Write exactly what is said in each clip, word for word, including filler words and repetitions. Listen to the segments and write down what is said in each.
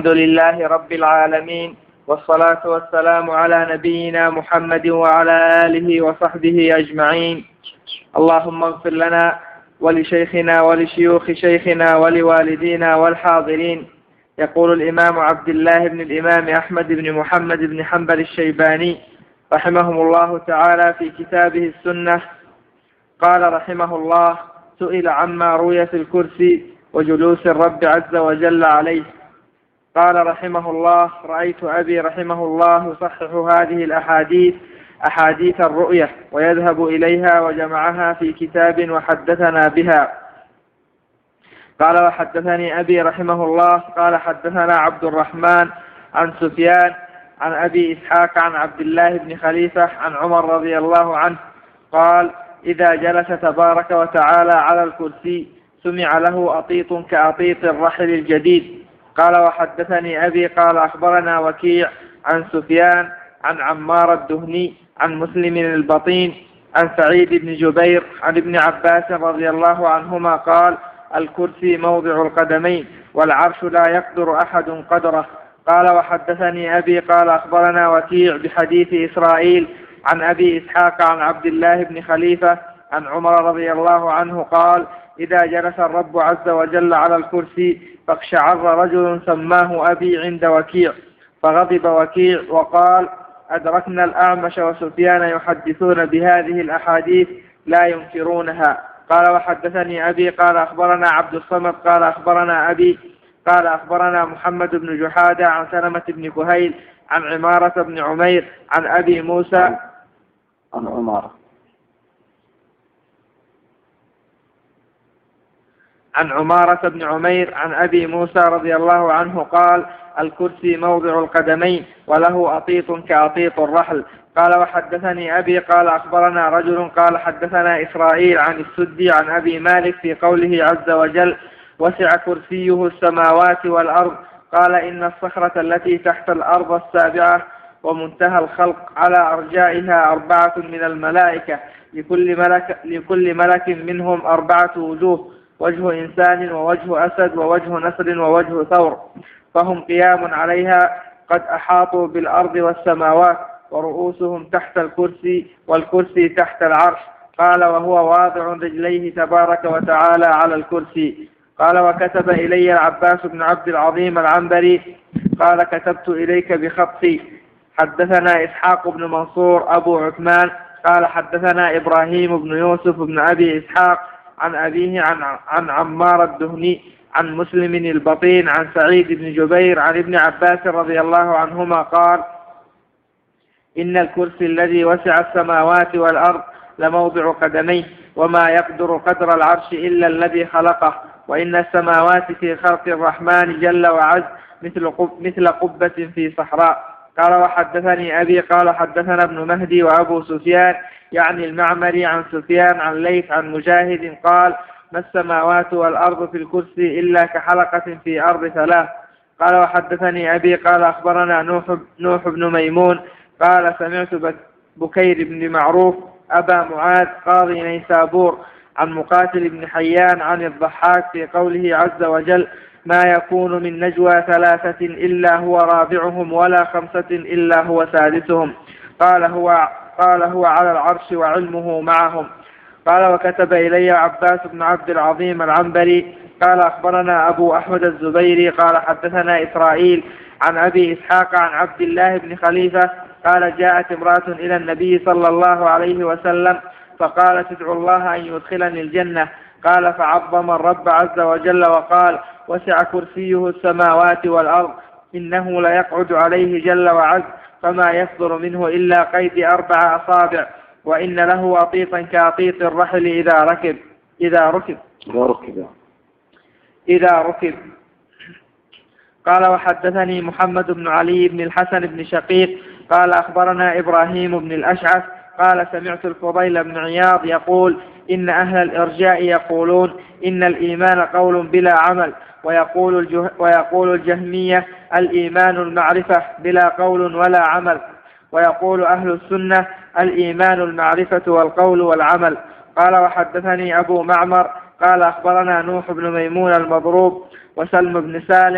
الحمد لله رب العالمين، والصلاة والسلام على نبينا محمد وعلى آله وصحبه أجمعين. اللهم اغفر لنا ولشيخنا ولشيوخ شيخنا ولوالدينا والحاضرين. يقول الإمام عبد الله بن الإمام أحمد بن محمد بن حنبل الشيباني رحمه الله تعالى في كتابه السنة، قال رحمه الله: سئل عما روي في الكرسي وجلوس الرب عز وجل عليه. قال رحمه الله: رأيت أبي رحمه الله يصحح هذه الأحاديث أحاديث الرؤية ويذهب إليها وجمعها في كتاب وحدثنا بها. قال: وحدثني أبي رحمه الله قال حدثنا عبد الرحمن عن سفيان عن أبي إسحاق عن عبد الله بن خليفة عن عمر رضي الله عنه قال: إذا جلس تبارك وتعالى على الكرسي سمع له أطيط كأطيط الرحل الجديد. قال: وحدثني أبي قال أخبرنا وكيع عن سفيان عن عمار الدهني عن مسلم البطين عن سعيد بن جبير عن ابن عباس رضي الله عنهما قال: الكرسي موضع القدمين والعرش لا يقدر أحد قدره. قال: وحدثني أبي قال أخبرنا وكيع بحديث إسرائيل عن أبي إسحاق عن عبد الله بن خليفة عن عمر رضي الله عنه قال: إذا جلس الرب عز وجل على الكرسي فاقشعر رجل سماه أبي عند وكيع، فغضب وكيع وقال: أدركنا الأعمش وسفيان يحدثون بهذه الأحاديث لا ينكرونها. قال: وحدثني أبي قال أخبرنا عبد الصمد قال أخبرنا أبي قال أخبرنا محمد بن جحادة عن سلمة بن كهيل عن عمارة بن عمير عن أبي موسى عن عمارة عن عمارة بن عمير عن أبي موسى رضي الله عنه قال: الكرسي موضع القدمين وله أطيط كأطيط الرحل. قال: وحدثني أبي قال أخبرنا رجل قال حدثنا إسرائيل عن السدي عن أبي مالك في قوله عز وجل: وسع كرسيه السماوات والأرض. قال: إن الصخرة التي تحت الأرض السابعة ومنتهى الخلق على أرجائها أربعة من الملائكة، لكل ملك, لكل ملك منهم أربعة وجوه، وجه إنسان ووجه أسد ووجه نسر ووجه ثور، فهم قيام عليها قد أحاطوا بالأرض والسماوات، ورؤوسهم تحت الكرسي والكرسي تحت العرش. قال: وهو واضع رجليه تبارك وتعالى على الكرسي. قال: وكتب إلي العباس بن عبد العظيم العنبري قال: كتبت إليك بخطي. حدثنا إسحاق بن منصور أبو عثمان قال حدثنا إبراهيم بن يوسف بن أبي إسحاق عن أبيه عن, عن عمار الدهني عن مسلم البطين عن سعيد بن جبير عن ابن عباس رضي الله عنهما قال: إن الكرسي الذي وسع السماوات والأرض لموضع قدميه، وما يقدر قدر العرش إلا الذي خلقه، وإن السماوات في خلق الرحمن جل وعز مثل قب مثل قبة في صحراء. قال: وحدثني أبي قال حدثنا ابن مهدي وأبو سفيان يعني المعمري عن سفيان عن ليث عن مجاهد قال: ما السماوات والأرض في الكرسي إلا كحلقة في أرض ثلاث. قال: وحدثني أبي قال أخبرنا نوح, نوح بن ميمون قال سمعت بكير بن معروف أبا معاذ قاضي نيسابور عن مقاتل بن حيان عن الضحاك في قوله عز وجل: ما يكون من نجوى ثلاثة إلا هو رابعهم ولا خمسة إلا هو سادسهم. قال هو, قال هو على العرش وعلمه معهم. قال: وكتب إلي عباس بن عبد العظيم العنبري قال أخبرنا أبو أحمد الزبيري قال حدثنا إسرائيل عن أبي إسحاق عن عبد الله بن خليفة قال: جاءت امرأة إلى النبي صلى الله عليه وسلم فقالت: ادعو الله أن يدخلني الجنة. قال: فعظم الرب عز وجل وقال: وسع كرسيه السماوات والأرض، إنه ليقعد عليه جل وعز فما يصدر منه إلا قيد أربع أصابع، وإن له أطيطا كأطيط الرحل إذا ركب إذا ركب إذا ركب إذا ركب قال: وحدثني محمد بن علي بن الحسن بن شقيق قال أخبرنا إبراهيم بن الأشعث قال سمعت الفضيل بن عياض يقول: إن أهل الإرجاء يقولون إن الإيمان قول بلا عمل، ويقول, الجه ويقول الجهمية الإيمان المعرفة بلا قول ولا عمل، ويقول أهل السنة الإيمان المعرفة والقول والعمل. قال: وحدثني أبو معمر قال أخبرنا نوح بن ميمون المضروب وسلم بن سالم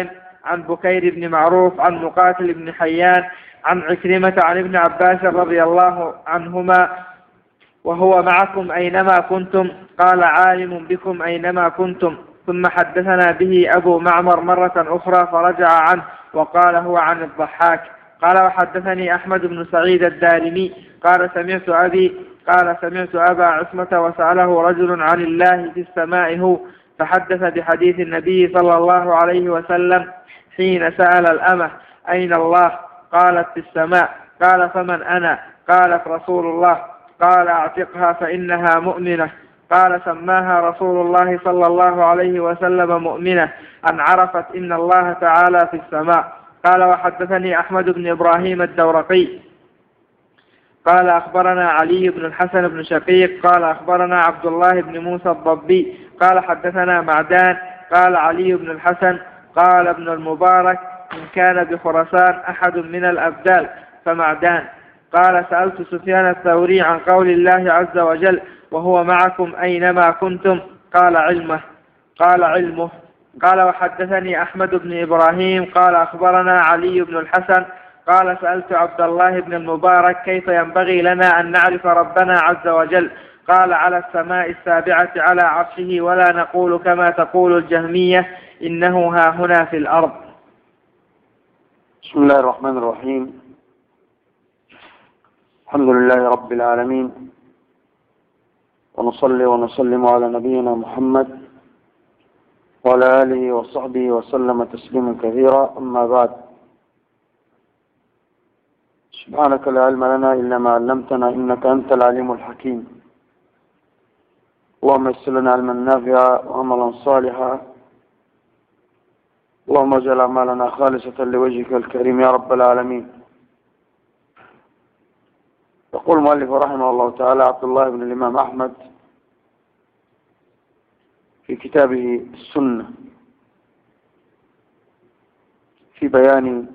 عن بكير بن معروف عن مقاتل بن حيان عن عكرمة عن ابن عباس رضي الله عنهما وهو معكم أينما كنتم قال عالم بكم أينما كنتم. ثم حدثنا به أبو معمر مرة أخرى فرجع عنه وقال هو عن الضحاك. قال وحدثني أحمد بن سعيد الدارمي قال سمعت أبي قال سمعت أبا عصمة وسأله رجل عن الله في السماء هو، فحدث بحديث النبي صلى الله عليه وسلم حين سأل الأمة أين الله قالت في السماء، قال فمن أنا قالت رسول الله، قال اعتقها فإنها مؤمنة، قال سماها رسول الله صلى الله عليه وسلم مؤمنة أن عرفت إن الله تعالى في السماء. قال وحدثني أحمد بن إبراهيم الدورقي قال أخبرنا علي بن الحسن بن شقيق قال أخبرنا عبد الله بن موسى الضبي قال حدثنا معدان قال علي بن الحسن قال ابن المبارك إن كان بخرسان أحد من الأبدال فمعدان. قال سألت سفيان الثوري عن قول الله عز وجل وهو معكم أينما كنتم قال علمه قال علمه قال وحدثني أحمد بن إبراهيم قال أخبرنا علي بن الحسن قال سألت عبد الله بن المبارك كيف ينبغي لنا أن نعرف ربنا عز وجل، قال على السماء السابعة على عرشه ولا نقول كما تقول الجهمية إنه ها هنا في الأرض. بسم الله الرحمن الرحيم. الحمد لله رب العالمين، ونصلي ونسلم على نبينا محمد وعلى آله وصحبه وسلم تسليما كثيرا. أما بعد، سبحانك لا علم لنا إلا ما علمتنا إنك أنت العليم الحكيم. اللهم يسر لنا علما نافعا وعملا صالحا، اللهم اجعل أعمالنا خالصة لوجهك الكريم يا رب العالمين. يقول المؤلف رحمه الله تعالى عبد الله بن الإمام أحمد في كتابه السنة في بيان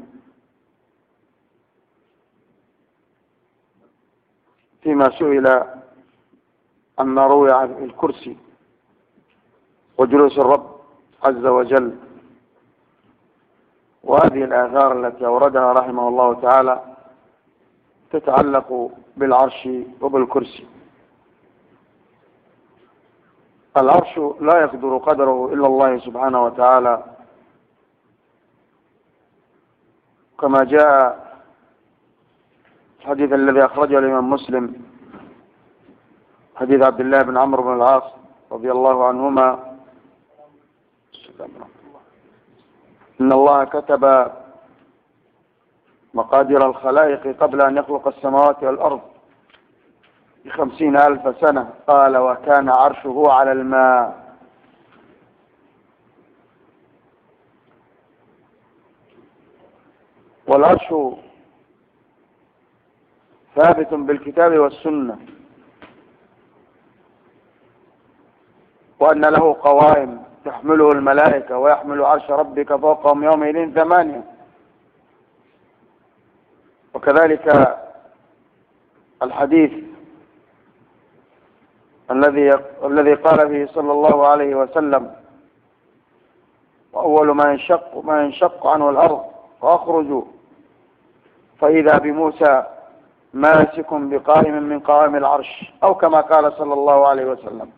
فيما سئل عما روي عن الكرسي وجلوس الرب عز وجل، وهذه الآثار التي أوردها رحمه الله تعالى تتعلق بالعرش وبالكرسي. العرش لا يقدر قدره إلا الله سبحانه وتعالى، كما جاء الحديث الذي أخرجه الإمام مسلم حديث عبد الله بن عمرو بن العاص رضي الله عنهما إن الله كتب مقادير الخلائق قبل أن يخلق السماوات والأرض بخمسين ألف سنة، قال وكان عرشه على الماء. والعرش ثابت بالكتاب والسنة، وأن له قوائم تحمله الملائكة ويحمل عرش ربك فوقهم يومئذ ثمانية. وكذلك الحديث الذي الذي قال به صلى الله عليه وسلم وأول ما ينشق ما ينشق عنه الأرض فأخرج فإذا بموسى ماسك بقائم من قوائم العرش، أو كما قال صلى الله عليه وسلم.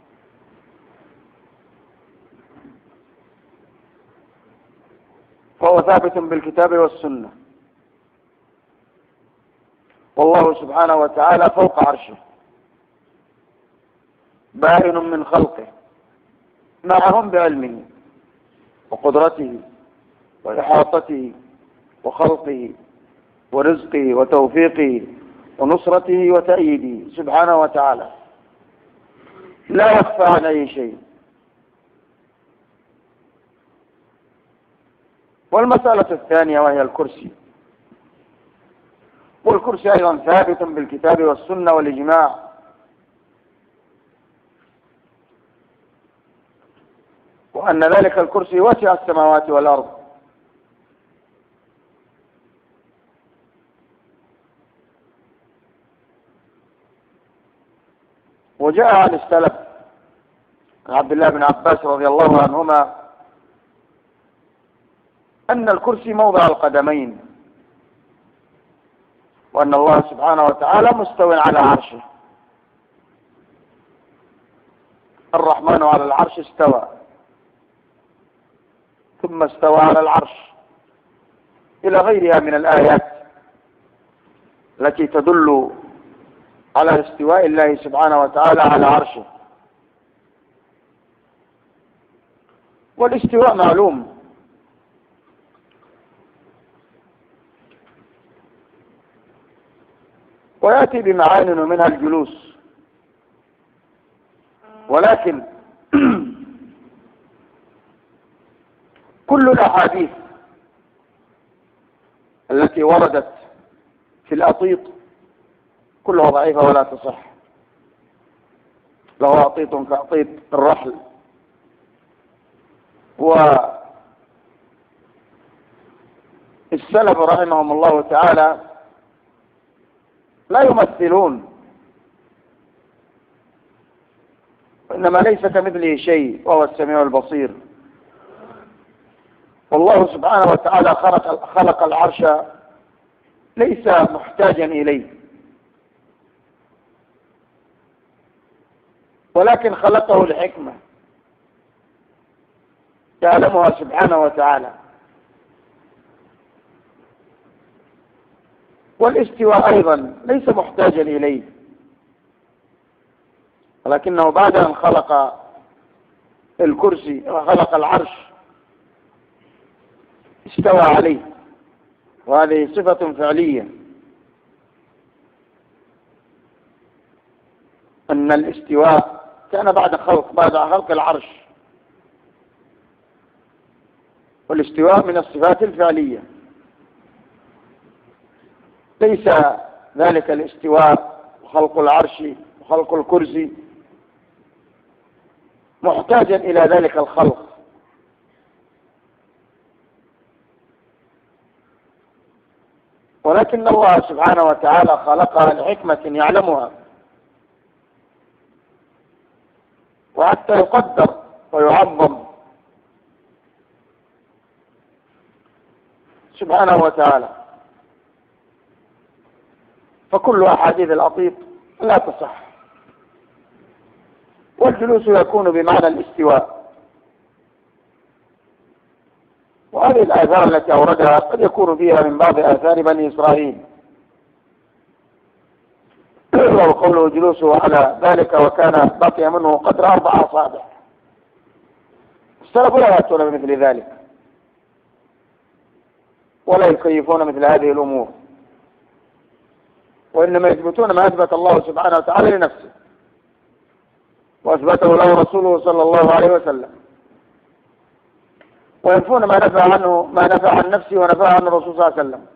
فهو ثابت بالكتاب والسنة، والله سبحانه وتعالى فوق عرشه بائن من خلقه معهم بعلمه وقدرته وإحاطته وخلقه ورزقه وتوفيقه ونصرته وتأييده سبحانه وتعالى، لا يخفى عن أي شيء. والمسألة الثانية وهي الكرسي، والكرسي أيضا ثابت بالكتاب والسنة والإجماع، وأن ذلك الكرسي وسع السماوات والأرض، وجاء عن السلف عبد الله بن عباس رضي الله عنهما أن الكرسي موضع القدمين، وأن الله سبحانه وتعالى مستوٍ على عرشه. الرحمن على العرش استوى، ثم استوى على العرش، إلى غيرها من الآيات التي تدل على استواء الله سبحانه وتعالى على عرشه. والاستواء معلوم، ويأتي بمعان منها الجلوس، ولكن كل الأحاديث التي وردت في الأطيط كلها ضعيفة ولا تصح. له أطيط كأطيط الرحل، والسلف رحمهم الله تعالى لا يمثلون، إنما ليس كمثله شيء وهو السميع البصير. والله سبحانه وتعالى خلق خلق العرش ليس محتاجا إليه، ولكن خلقه لحكمة يعلمها سبحانه وتعالى. والاستواء أيضا ليس محتاجا إليه، ولكنه بعد أن خلق الكرسي وخلق العرش استوى عليه، وهذه صفة فعلية، أن الاستواء كان بعد خلق بعد خلق العرش، والاستواء من الصفات الفعلية، ليس ذلك الاستواء وخلق العرش وخلق الكرسي محتاجا إلى ذلك الخلق، ولكن الله سبحانه وتعالى خلقها لحكمة يعلمها، وحتى يقدر ويعظم سبحانه وتعالى. فكل أحاديث الأطيط لا تصح. والجلوس يكون بمعنى الاستواء، وهذه الآثار التي أوردها قد يكون فيها من بعض آثار بني إسرائيل، وهو قوله جلوسه على ذلك وكان بقي منه قدر أربع أصابع. السلف لا يأتون بمثل ذلك ولا يكيفون مثل هذه الأمور، وإنما يثبتون ما أثبت الله سبحانه وتعالى لنفسه وأثبته له رسوله صلى الله عليه وسلم، وينفون ما نفى عنه ما نفى عن نفسه ونفى عن الرسول صلى الله عليه وسلم،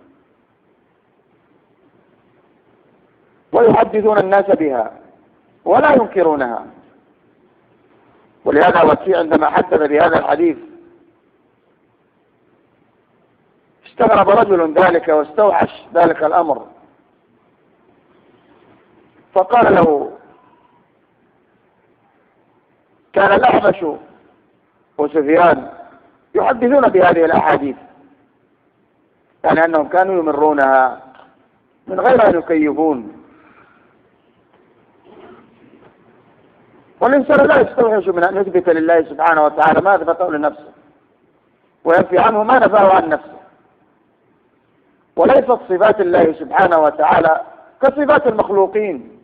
ويحدثون الناس بها ولا ينكرونها. ولهذا وكيع عندما حدث بهذا الحديث استغرب رجل ذلك واستوحش ذلك الأمر، فقال له: كان الأحمش وسفيان يحدثون بهذه الأحاديث، يعني أنهم كانوا يمرونها من غير أن يكيفون. والإنسان لا يستوحش من أن يثبت لله سبحانه وتعالى ما أثبته لنفسه وينفي عنه ما نفاه عن نفسه. وليست صفات الله سبحانه وتعالى كصفات المخلوقين،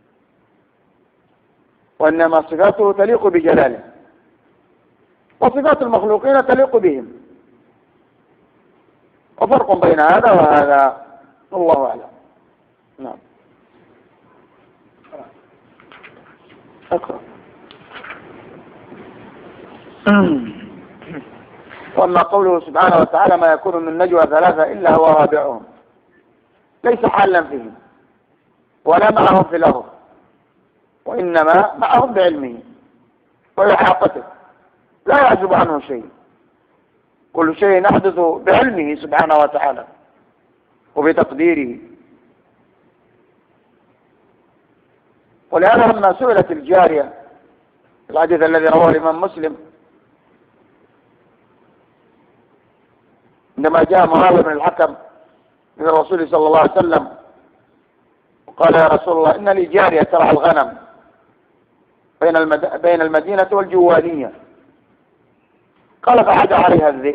وإنما صفاته تليق بجلاله، وصفات المخلوقين تليق بهم، وفرق بين هذا وهذا، الله أعلم. نعم. أقرأ. وأما قوله سبحانه وتعالى: ما يكون من نجوى ثلاثة إلا هو رابعهم، ليس حالا فيهم ولا معهم في الأرض، وإنما معهم بعلمه وإحاطته، لا يعزب عنه شيء، كل شيء يحدث بعلمه سبحانه وتعالى وبتقديره. ولهذا لما سئلت الجارية الحديث الذي رواه الإمام مسلم عندما جاء معاوية بن الحكم من الرسول صلى الله عليه وسلم وقال يا رسول الله إن لي جارية ترعى الغنم بين المد... بين المدينة والجوانية، قال فعاد عليها الذئب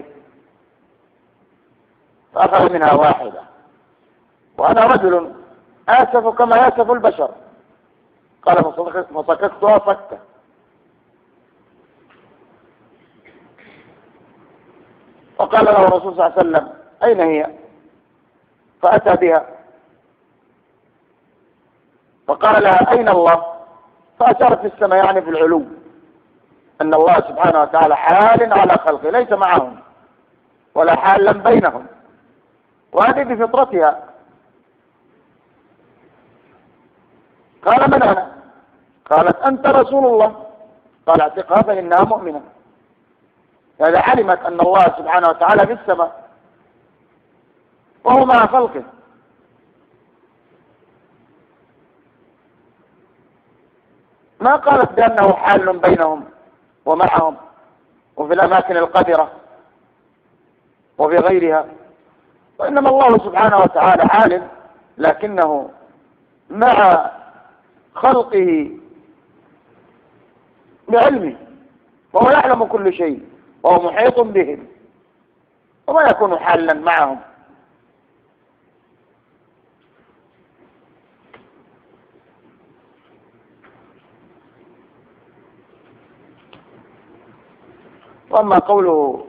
فأخذ منها واحدة وأنا رجل آسف كما يأسف البشر، قال فصككتها صكة. فقال له الرسول صلى الله عليه وسلم أين هي؟ فأتى بها فقال لها أين الله؟ فأشارت في السماء يعني في العلو، أن الله سبحانه وتعالى حال على خلقه ليس معهم ولا حالا بينهم، وهذه بفطرتها. قال من أنا؟ قالت أنت رسول الله. قال اعتقها فإنها مؤمنة. هذا علمت أن الله سبحانه وتعالى في السماء وهو مع خلقه. ما قالت بأنه حال بينهم ومعهم وفي الأماكن القذرة وفي غيرها، وإنما الله سبحانه وتعالى عالم لكنه مع خلقه بعلمه، وهو يعلم كل شيء وهو محيط بهم وما يكون حالا معهم. وأما قوله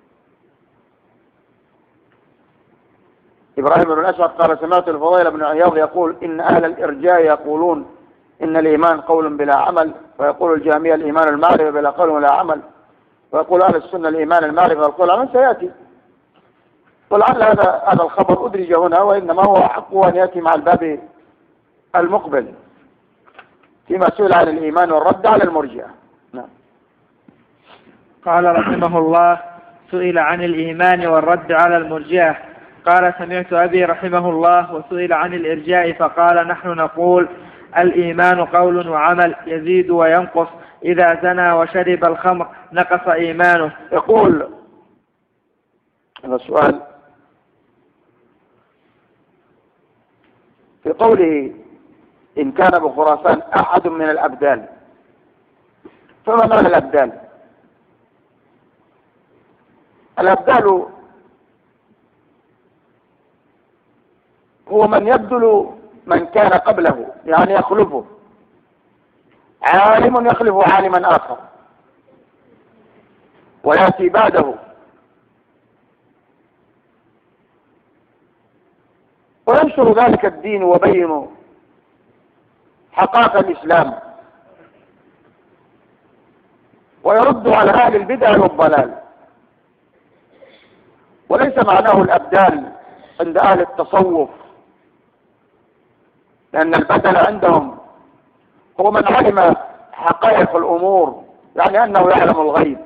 إبراهيم بن الأسود قال سمعت الفضيل بن عياض يقول إن أهل الإرجاء يقولون إن الإيمان قول بلا عمل، ويقول الجهمية الإيمان المعرفة بلا قول ولا عمل، ويقول أهل السنة الإيمان المعرفة والقول عمل سيأتي. ولعل هذا هذا الخبر أدرج هنا، وإنما هو حق أن يأتي مع الباب المقبل فيما سئل عن الإيمان والرد على المرجئة. نعم. قال رحمه الله سئل عن الإيمان والرد على المرجئة قال سمعت أبي رحمه الله وسئل عن الإرجاء فقال نحن نقول الإيمان قول وعمل يزيد وينقص، إذا زنى وشرب الخمر نقص إيمانه. يقول هذا السؤال في قوله إن كان بخراسان أحد من الأبدال، فما معنى الأبدال؟ الأبدال هو من يبدل من كان قبله، يعني يخلفه، عالم يخلف عالما آخر ويأتي بعده وينشر ذلك الدين وبين حقائق الإسلام ويرد على أهل البدع والضلال. وليس معناه الأبدال عند أهل التصوف، لأن البدل عندهم هو من علم حقائق الأمور، يعني أنه يعلم الغيب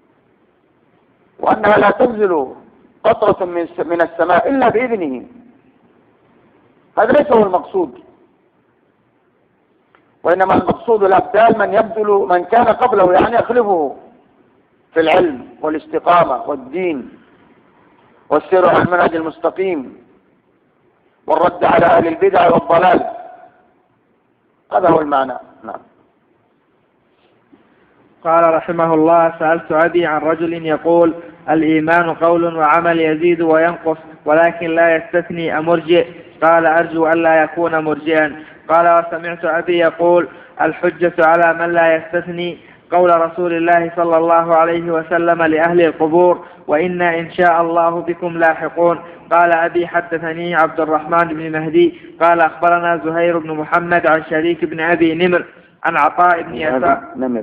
وأنها لا تنزل قطرة من السماء إلا بإذنه. هذا ليس هو المقصود، وإنما المقصود الأبدال من يبذل من كان قبله، يعني يخلفه في العلم والاستقامة والدين والسير على المنهج المستقيم والرد على أهل البدع والضلال. هذا هو المعنى. نعم. قال رحمه الله سألت أبي عن رجل يقول الإيمان قول وعمل يزيد وينقص ولكن لا يستثني أمرجئ، قال أرجو ألا يكون مرجئا. قال وسمعت أبي يقول الحجة على من لا يستثني قول رسول الله صلى الله عليه وسلم لأهل القبور وإنا إن شاء الله بكم لاحقون. قال أبي حدثني عبد الرحمن بن مهدي قال أخبرنا زهير بن محمد عن شريك بن أبي نمر عن عطاء بن يسار نمر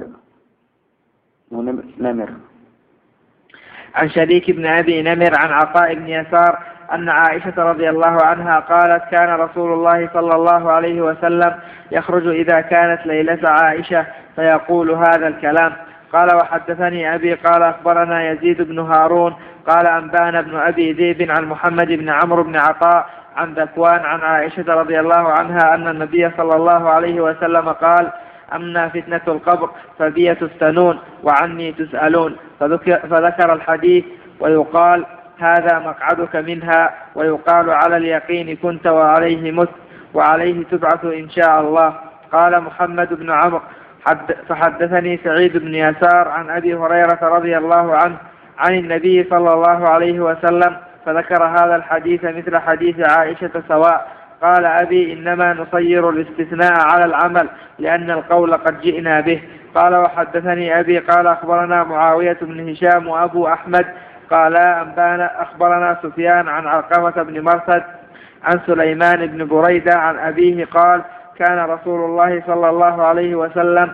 نمر عن شريك بن أبي نمر عن عطاء بن يسار أن عائشة رضي الله عنها قالت كان رسول الله صلى الله عليه وسلم يخرج إذا كانت ليلة عائشة فيقول هذا الكلام. قال وحدثني أبي قال أخبرنا يزيد بن هارون قال أنبانا بن أبي ذئب عن محمد بن عمرو بن عطاء عن ذكوان عن عائشة رضي الله عنها أن النبي صلى الله عليه وسلم قال أما فتنة القبر فبي تفتنون وعني تسألون، فذكر, فذكر الحديث. ويقال هذا مقعدك منها، ويقال على اليقين كنت وعليه مت وعليه تبعث إن شاء الله. قال محمد بن عمرو فحدثني سعيد بن يسار عن أبي هريرة رضي الله عنه عن النبي صلى الله عليه وسلم فذكر هذا الحديث مثل حديث عائشة سواء. قال أبي إنما نصير الاستثناء على العمل لأن القول قد جئنا به. قال وحدثني أبي قال أخبرنا معاوية بن هشام وأبو أحمد قال أنبانا أخبرنا سفيان عن علقمة بن مرثد عن سليمان بن بريدة عن أبيه قال كان رسول الله صلى الله عليه وسلم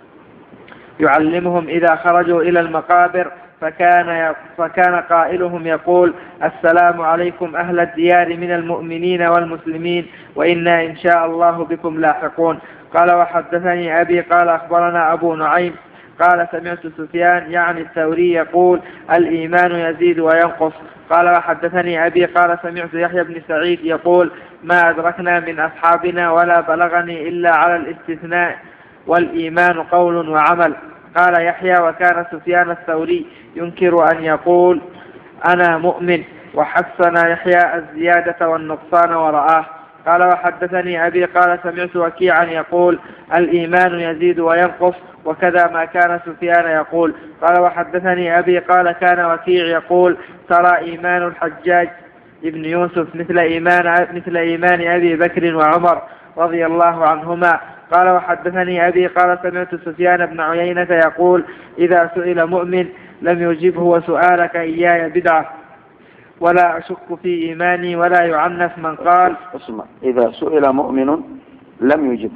يعلمهم إذا خرجوا إلى المقابر فكان فكان قائلهم يقول السلام عليكم أهل الديار من المؤمنين والمسلمين وإنا إن شاء الله بكم لاحقون. قال وحدثني أبي قال أخبرنا أبو نعيم قال سمعت سفيان يعني الثوري يقول الإيمان يزيد وينقص. قال وحدثني أبي قال سمعت يحيى بن سعيد يقول ما أدركنا من أصحابنا ولا بلغني إلا على الاستثناء والإيمان قول وعمل. قال يحيى وكان سفيان الثوري ينكر أن يقول أنا مؤمن، وحسن يحيى الزيادة والنقصان ورآه. قال وحدثني أبي قال سمعت وكيعا يقول الإيمان يزيد وينقص وكذا ما كان سفيان يقول. قال وحدثني أبي قال كان وكيع يقول ترى إيمان الحجاج ابن يوسف مثل إيمان, مثل إيمان أبي بكر وعمر رضي الله عنهما. قال وحدثني أبي قال سمعت سفيان بن عيينة يقول إذا سئل مؤمن لم يجبه وسؤالك إياي بدعة ولا أشك في إيماني ولا يعنف من قال اسمع إذا سئل مؤمن لم يجب،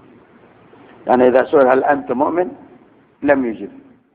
يعني إذا سئل هل أنت مؤمن لم يجب،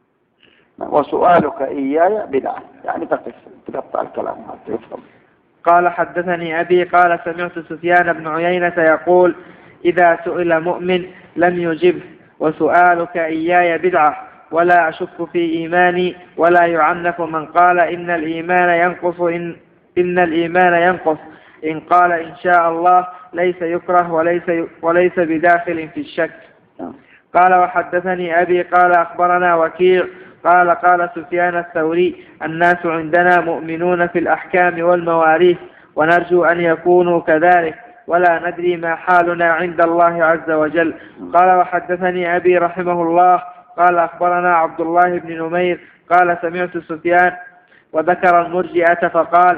وسؤالك إياي بدعة، يعني تقطع الكلام حتى يفهم. قال حدثني أبي قال سمعت سفيان بن عيينة يقول إذا سئل مؤمن لم يجب وسؤالك إياي بدعة ولا أشك في إيماني ولا يعنف من قال إن الإيمان ينقص إن, إن الإيمان ينقص إن قال إن شاء الله ليس يكره وليس, وليس بداخل في الشك. قال وحدثني أبي قال أخبرنا وكيع قال قال سفيان الثوري الناس عندنا مؤمنون في الأحكام والمواريث ونرجو أن يكونوا كذلك ولا ندري ما حالنا عند الله عز وجل. قال وحدثني أبي رحمه الله قال أخبرنا عبد الله بن نمير قال سمعت سفيان وذكر المرجئة فقال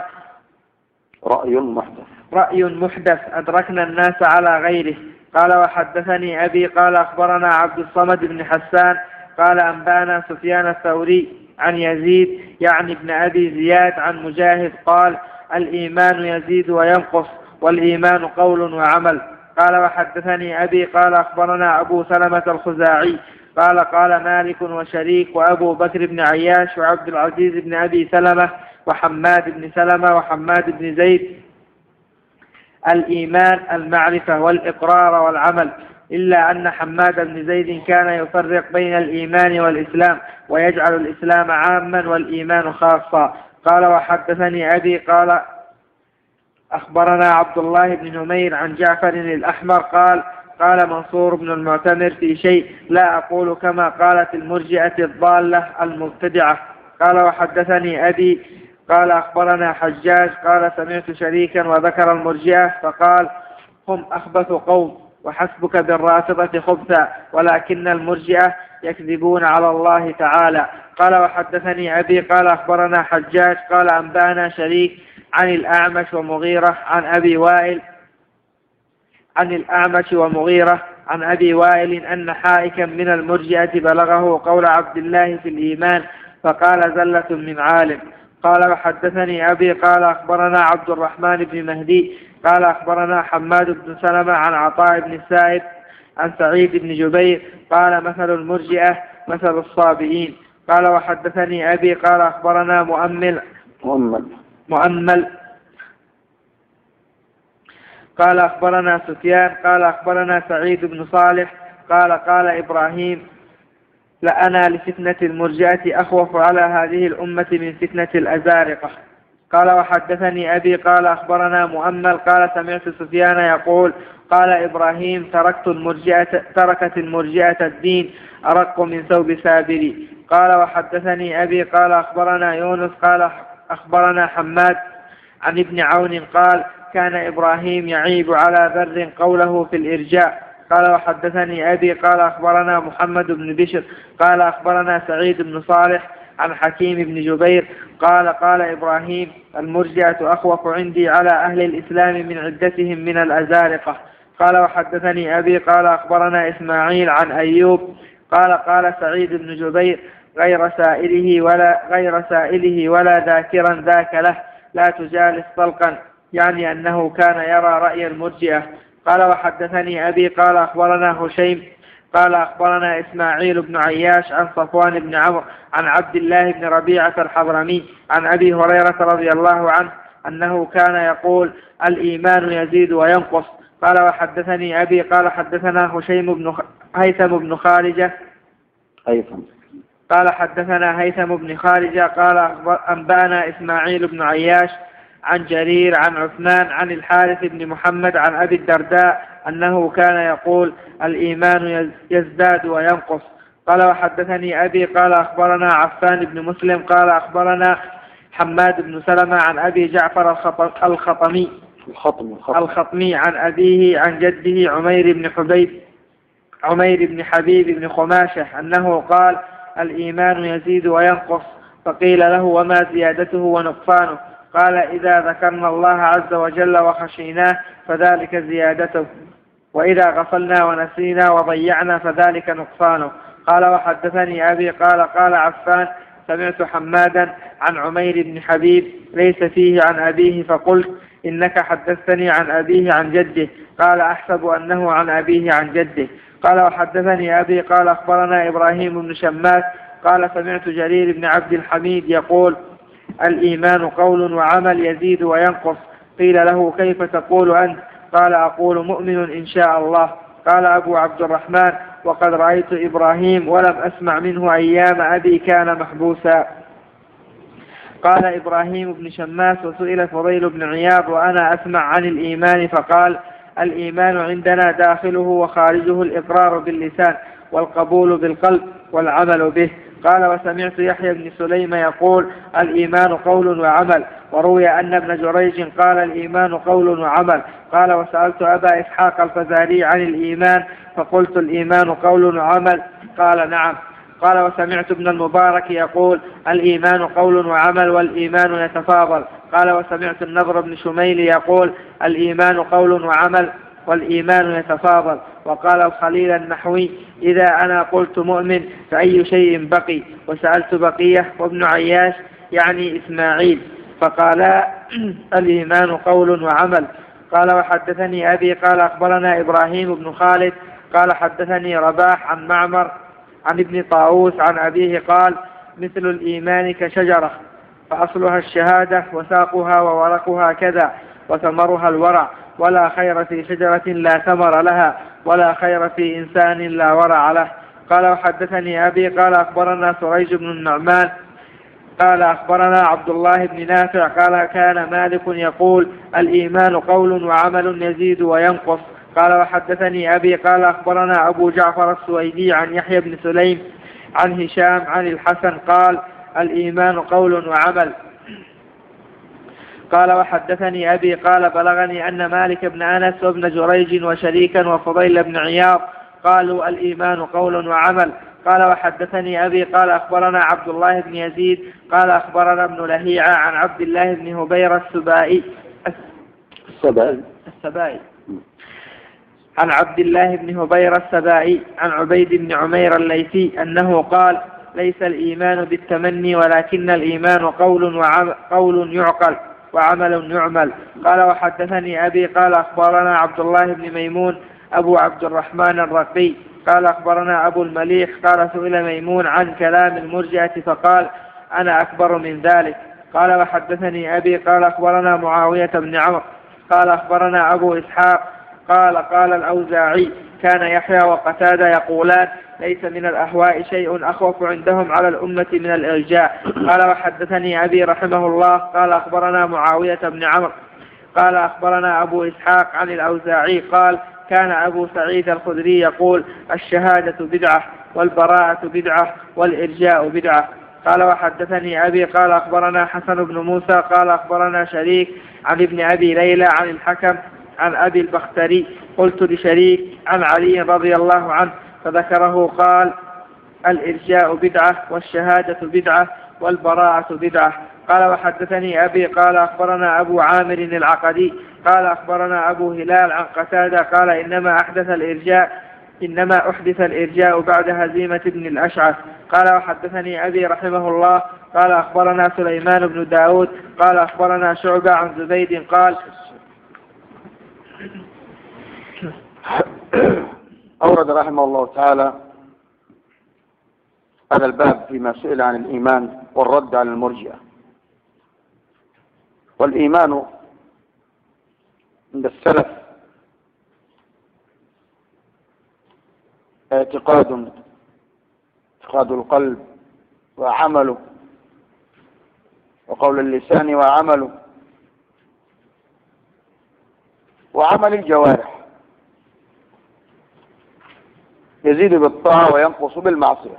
رأي محدث رأي محدث أدركنا الناس على غيره. قال وحدثني أبي قال أخبرنا عبد الصمد بن حسان قال أنبانا سفيان الثوري عن يزيد يعني ابن أبي زياد عن مجاهد قال الإيمان يزيد وينقص والإيمان قول وعمل. قال وحدثني أبي قال أخبرنا أبو سلمة الخزاعي قال قال مالك وشريك وأبو بكر بن عياش وعبد العزيز بن أبي سلمة وحماد بن سلمة وحماد بن زيد الإيمان المعرفة والإقرار والعمل، إلا أن حماد بن زيد كان يفرق بين الإيمان والإسلام ويجعل الإسلام عاما والإيمان خاصا. قال وحدثني أبي قال أخبرنا عبد الله بن نمير عن جعفر الأحمر قال قال منصور بن المعتمر في شيء لا أقول كما قالت المرجئة الضالة المبتدعة. قال وحدثني أبي قال أخبرنا حجاج قال سمعت شريكا وذكر المرجئة فقال هم أخبث قوم وحسبك بالرافضة خبثا ولكن المرجئة يكذبون على الله تعالى. قال وحدثني أبي قال أخبرنا حجاج قال أنبانا شريك عن الأعمش ومغيرة عن أبي وائل عن الأعمش ومغيرة عن أبي وائل أن حائكا من المرجئة بلغه قول عبد الله في الإيمان فقال زلة من عالم. قال وحدثني أبي قال أخبرنا عبد الرحمن بن مهدي قال أخبرنا حماد بن سلمة عن عطاء بن السائب عن سعيد بن جبير قال مثل المرجئة مثل الصابئين. قال وحدثني أبي قال أخبرنا مؤمل مؤمل مؤمل قال أخبرنا سفيان قال أخبرنا سعيد بن صالح قال قال إبراهيم لأنا لفتنة المرجئة أخوف على هذه الأمة من فتنة الأزارقة. قال وحدثني أبي قال أخبرنا مؤمل قال سمعت سفيان يقول قال إبراهيم تركت المرجئة تركت المرجئة الدين أرق من ثوب سابري. قال وحدثني أبي قال أخبرنا يونس قال أخبرنا حماد عن ابن عون قال كان إبراهيم يعيب على ذر قوله في الإرجاء. قال وحدثني أبي قال أخبرنا محمد بن بشر قال أخبرنا سعيد بن صالح عن حكيم بن جبير قال قال إبراهيم المرجئة أخوف عندي على أهل الإسلام من عدتهم من الأزارقة. قال وحدثني أبي قال أخبرنا إسماعيل عن أيوب قال قال سعيد بن جبير غير سائله ولا غير سائله ولا ذاكرا ذاك له لا تجالس طلقا، يعني أنه كان يرى رأي المرجئة. قال وحدثني أبي قال أخبرنا هشيم قال أخبرنا إسماعيل بن عياش عن صفوان بن عمرو عن عبد الله بن ربيعة الحضرمي عن أبي هريرة رضي الله عنه أنه كان يقول الإيمان يزيد وينقص. قال وحدثني أبي قال حدثنا هشيم بن هيثم بن خارجة هيثم قال حدثنا هيثم بن خارجة قال أنبأنا إسماعيل بن عياش عن جرير عن عثمان عن الحارث بن محمد عن أبي الدرداء أنه كان يقول الإيمان يزداد وينقص. قال وحدثني أبي قال أخبرنا عفان بن مسلم قال أخبرنا حماد بن سلمة عن أبي جعفر الخطمي الخطم الخطمي عن أبيه عن جده عمير بن حبيب عمير بن حبيب بن خماشة أنه قال الإيمان يزيد وينقص. فقيل له وما زيادته ونقصانه؟ قال إذا ذكرنا الله عز وجل وخشيناه فذلك زيادته، وإذا غفلنا ونسينا وضيعنا فذلك نقصانه. قال وحدثني أبي قال قال عفان سمعت حمادا عن عمير بن حبيب ليس فيه عن أبيه فقلت إنك حدثتني عن أبيه عن جده. قال أحسب أنه عن أبيه عن جده. قال وحدثني أبي قال أخبرنا إبراهيم بن شماس قال سمعت جرير بن عبد الحميد يقول الإيمان قول وعمل يزيد وينقص. قيل له كيف تقول أنت؟ قال أقول مؤمن إن شاء الله. قال أبو عبد الرحمن وقد رأيت إبراهيم ولم أسمع منه أيام أبي كان محبوسا. قال إبراهيم بن شماس وسئل فضيل بن عياض وأنا أسمع عن الإيمان فقال الإيمان عندنا داخله وخارجه الإقرار باللسان والقبول بالقلب والعمل به. قال وسمعت يحيى بن سليم يقول الإيمان قول وعمل. وروي أن ابن جريج قال الإيمان قول وعمل. قال وسألت أبا إسحاق الفزاري عن الإيمان فقلت الإيمان قول وعمل. قال نعم. قال وسمعت ابن المبارك يقول الإيمان قول وعمل والإيمان يتفاضل. قال وسمعت النضر بن شميل يقول الإيمان قول وعمل والإيمان يتفاضل. وقال الخليل النحوي إذا أنا قلت مؤمن فأي شيء بقي؟ وسألت بقية وابن عياش يعني إسماعيل فقال الإيمان قول وعمل. قال وحدثني أبي قال أخبرنا إبراهيم بن خالد قال حدثني رباح عن معمر عن ابن طاووس عن أبيه قال مثل الإيمان كشجرة فأصلها الشهادة وساقها وورقها كذا وثمرها الورع ولا خير في شجرة لا ثمر لها ولا خير في إنسان لا ورع له. قال وحدثني أبي قال أخبرنا سريج بن النعمان قال أخبرنا عبد الله بن نافع قال كان مالك يقول الإيمان قول وعمل يزيد وينقص. قال وحدثني أبي قال أخبرنا أبو جعفر السويدي عن يحيى بن سليم عن هشام عن الحسن قال الإيمان قول وعمل. قال وحدثني أبي قال بلغني أن مالك بن أنس وابن جريج وشريكا وفضيل بن عياض قالوا الإيمان قول وعمل. قال وحدثني أبي قال أخبرنا عبد الله بن يزيد قال أخبرنا ابن لهيعة عن عبد الله بن هبير السبائي السبائي السبائي عن عبد الله بن هبير السبائي عن عبيد بن عمير الليثي أنه قال ليس الإيمان بالتمني ولكن الإيمان قول وعمل قول يعقل وعمل يعمل. قال وحدثني أبي قال أخبرنا عبد الله بن ميمون أبو عبد الرحمن الرقي قال أخبرنا أبو المليح قال سئل ميمون عن كلام المرجئة فقال أنا أكبر من ذلك. قال وحدثني أبي قال أخبرنا معاوية بن عمرو قال أخبرنا أبو إسحاق قال قال الأوزاعي كان يحيى وقتادة يقولان ليس من الأهواء شيء أخوف عندهم على الأمة من الإرجاء. قال وحدثني أبي رحمه الله قال أخبرنا معاوية بن عمرو قال أخبرنا أبو إسحاق عن الأوزاعي قال كان أبو سعيد الخدري يقول الشهادة بدعة والبراءة بدعة والإرجاء بدعة. قال وحدثني أبي قال أخبرنا حسن بن موسى قال أخبرنا شريك عن ابن أبي ليلى عن الحكم عن أبي البختري قلت لشريك عن علي رضي الله عنه فذكره قال الإرجاء بدعة والشهادة بدعة والبراءة بدعة. قال وحدثني أبي قال أخبرنا أبو عامر العقدي قال أخبرنا أبو هلال عن قتادة قال إنما أحدث الإرجاء إنما أحدث الإرجاء بعد هزيمة ابن الأشعث. قال وحدثني أبي رحمه الله قال أخبرنا سليمان بن داود قال أخبرنا شعبة عن زبيد قال أورد رحمه الله تعالى هذا الباب فيما سئل عن الإيمان والرد على المرجئة. والإيمان عند السلف اعتقاد اعتقاد القلب وعمله وقول اللسان وعمله وعمل الجوارح، يزيد بالطاعة وينقص بالمعصية،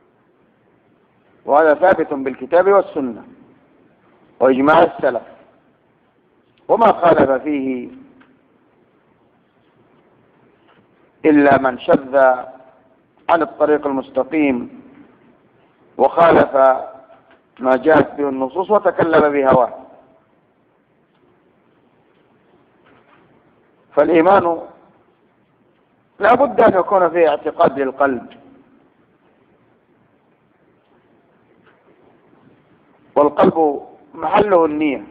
وهذا ثابت بالكتاب والسنة وإجماع السلف، وما خالف فيه إلا من شذ عن الطريق المستقيم وخالف ما جاءت به النصوص وتكلم بهواه. فالإيمان لا بد أن يكون فيه اعتقاد للقلب، والقلب محله النية،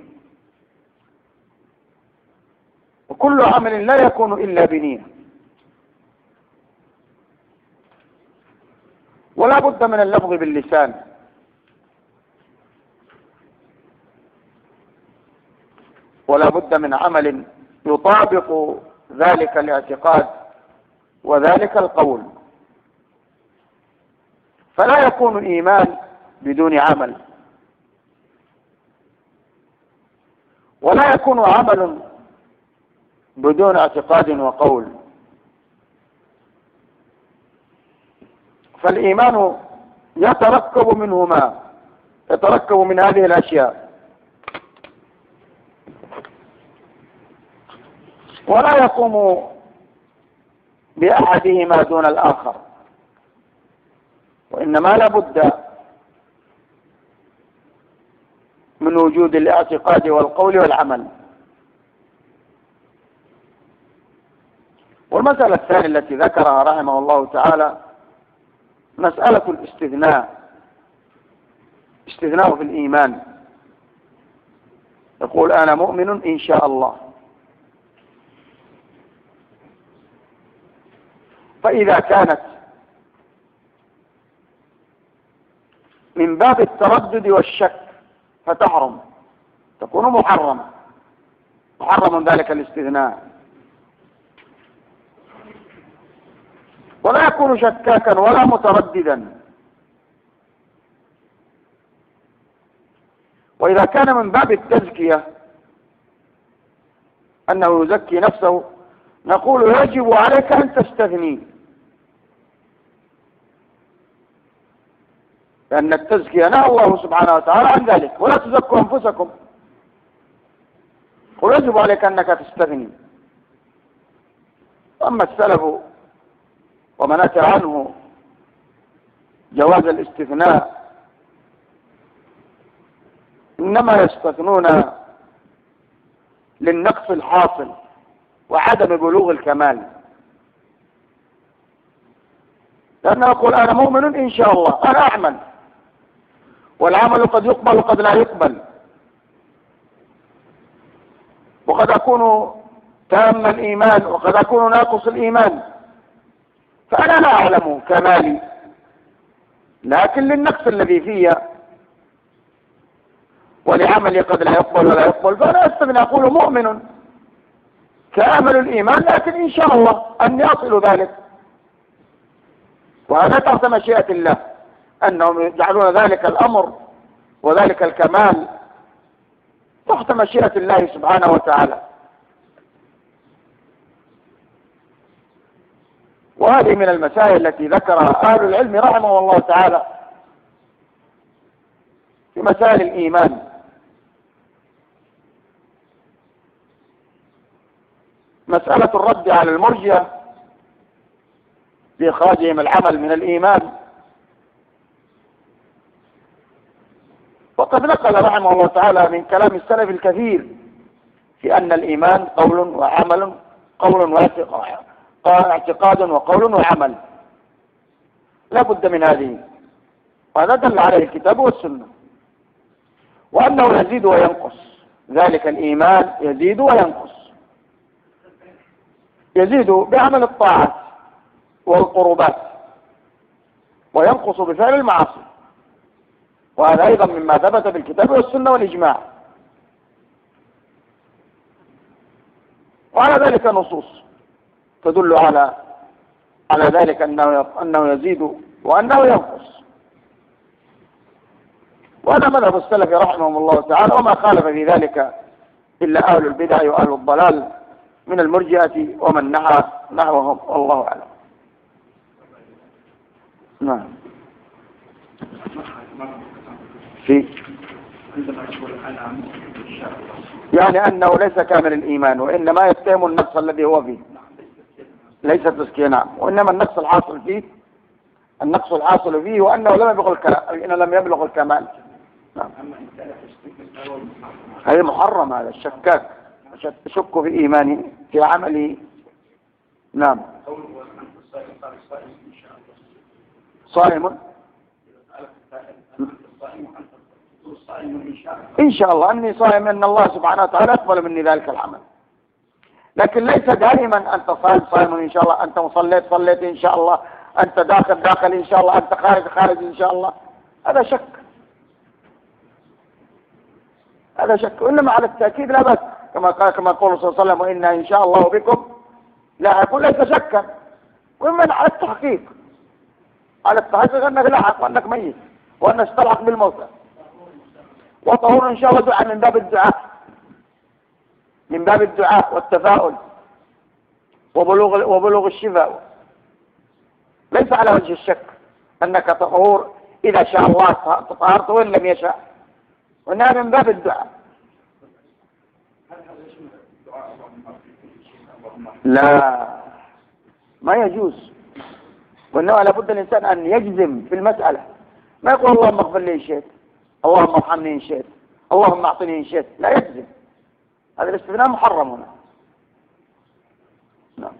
وكل عمل لا يكون إلا بنية، ولا بد من اللفظ باللسان، ولا بد من عمل يطابق ذلك الاعتقاد وذلك القول. فلا يكون الإيمان بدون عمل، ولا يكون عمل بدون اعتقاد وقول. فالإيمان يتركب منهما، يتركب من هذه الأشياء، ولا يقوم بأحدهما دون الآخر، وإنما لا بد من وجود الاعتقاد والقول والعمل. والمسألة الثانية التي ذكرها رحمه الله تعالى مسألة الاستثناء، استثناء في الإيمان، يقول أنا مؤمن إن شاء الله. فإذا كانت من باب التردد والشك فتحرم، تكون محرمة، محرم ذلك الاستثناء، ولا يكون شكاكا ولا مترددا. وإذا كان من باب التزكية أنه يزكي نفسه، نقول يجب عليك أن تستثني، لأن التزكية نهى الله سبحانه وتعالى عن ذلك، ولا تزكوا أنفسكم، ويجب عليك أنك تستثني. أما السلف ومن أتى عنه جواز الاستثناء إنما يستثنون للنقص الحاصل وعدم بلوغ الكمال، لأنه يقول أنا مؤمن إن شاء الله، أنا أعمل، والعمل قد يقبل وقد لا يقبل، وقد أكون تام الإيمان وقد أكون ناقص الإيمان، فأنا لا أعلم كمالي، لكن للنقص الذي فيها ولعملي قد لا يقبل ولا يقبل، فأنا أستثني أقول مؤمن كامل الإيمان، لكن إن شاء الله أني أصل ذلك. وهذا تحت مشيئة الله، أنهم يجعلون ذلك الأمر وذلك الكمال تحت مشيئة الله سبحانه وتعالى. وهذه من المسائل التي ذكرها أهل العلم رحمه الله تعالى في مسائل الإيمان. مسألة الرد على المرجئة بإخراجهم العمل من الإيمان، وقد نقل رحمه الله تعالى من كلام السلف الكثير في أن الإيمان قول وعمل، قول واعتقاد وقول وعمل، لا بد من هذه، وهذا دل عليه الكتاب والسنة، وأنه يزيد وينقص، ذلك الإيمان يزيد وينقص، يزيد بعمل الطاعات والقربات وينقص بفعل المعاصي، وهذا أيضا مما ثبت بالكتاب والسنة والإجماع، وعلى ذلك نصوص تدل على على ذلك أنه أنه يزيد وأنه ينقص، وهذا مذهب السلف رحمهم الله تعالى، وما خالف في ذلك إلا أهل البدع وأهل الضلال من المرجئة ومن نحى نحوهم، والله أعلم. نعم. في يعني أنه ليس كامل الإيمان، وإنما يتهم النقص الذي هو فيه، ليس تزكية، نعم، وإنما النقص الحاصل فيه النقص الحاصل فيه وأنه لم يبلغ الكمال، إنه لم يبلغ الكمال. نعم. هذه محرم، هذا الشكاك يشك في إيمانه في عمله. نعم. صائم إن شاء الله أني صائم، أن الله سبحانه وتعالى يقبل مني ذلك العمل، لكن ليس دائما أنت صائم صائم إن شاء الله، أنت مصليت صليت إن شاء الله، أنت داخل داخل إن شاء الله، أنت خارج خارج إن شاء الله، هذا شك، هذا شك. وإنما على التأكيد لا بأس، كما قال كما قال صلى الله عليه وسلم: وإنا إن شاء الله بكم، لا يقول ليس شكا، ومن على التحقيق، على التحقيق أنك لاحق وأنك ميت وأنك تلحق بالموتى، وطهور إن شاء الله دعاء من باب الدعاء، من باب الدعاء والتفاؤل وبلوغ وبلوغ الشفاء، ليس على وجه الشك أنك طهور إذا شاء الله طهرت وإن لم يشاء، وإنها من باب الدعاء. لا، ما يجوز، وإنه لابد الإنسان أن يجزم في المسألة، ما يقول اللهم اغفر لي إن شئت، اللهم ارحمني إن شئت، اللهم اعطني إن شئت، لا يجزم، هذا الاستثناء محرم هنا. نعم.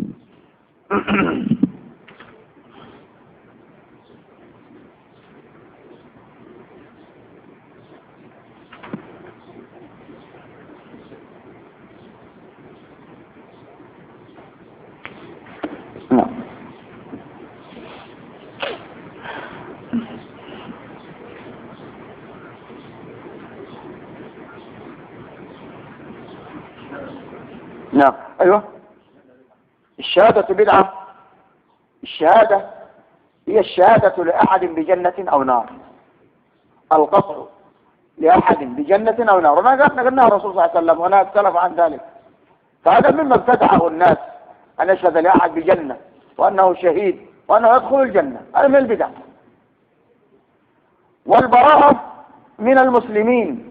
نعم. أيوة، الشهادة بدعة. الشهادة هي الشهادة لأحد بجنة أو نار، القطع لأحد بجنة أو نار، وما قلنا الرسول صلى الله عليه وسلم وأنا أختلف عن ذلك، فهذا مما ابتدعه الناس أن يشهد لأحد بجنة وأنه شهيد وأنه يدخل الجنة، هذا من البدع. والبراءة من المسلمين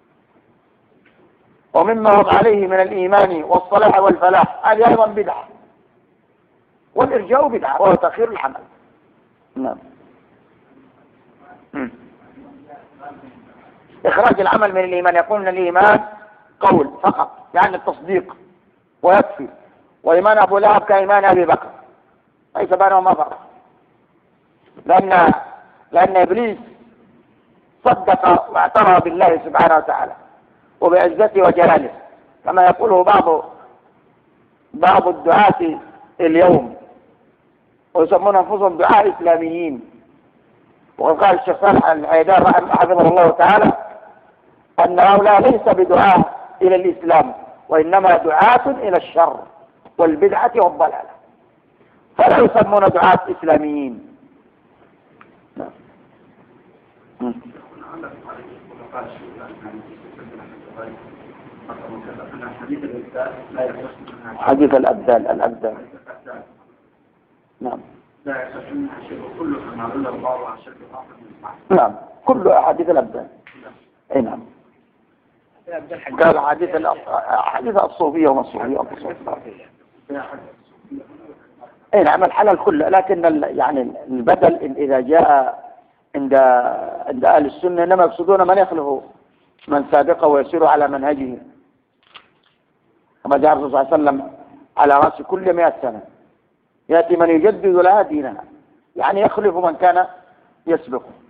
ومما هم عليه من الإيمان والصلاح والفلاح، هذه أيضا بدعة. والإرجاء بدعة وهو تأخير العمل. نعم. إخراج العمل من الإيمان، يقول أن الإيمان قول فقط، يعني التصديق ويكفي، وإيمان أبو لهب كإيمان أبي بكر، ليس بينهما فرق، لأن لأن إبليس صدق واعترف بالله سبحانه وتعالى وبعزته وجلاله، كما يقوله بعض بعض الدعاة اليوم، ويسمون أنفسهم دعاة إسلاميين. وقد قال الشيخ صالح العيدان حفظه الله تعالى أن هؤلاء ليس بدعاة إلى الإسلام، وإنما دعاة إلى الشر والبدعة والضلالة، فلا يسمون دعاة إسلاميين. حديث الأبدال الأبدال نعم. لا يصحون شيء كله كما قال الله عن شكل آخر من بعض. نعم كل أحاديث الأبدان. أي نعم. قال أحاديث أحاديث الصوفية وما الصوفية أي نعم الحلال كله، لكن يعني البدل إذا جاء عند عند أهل السنة إنما يقصدون من يخلف من سابقه ويسير على منهجه، كما جاء الرسول صلى الله عليه وسلم على رأس كل مئة سنة يأتي من يجدد لها دينها، يعني يخلف من كان يسبقه.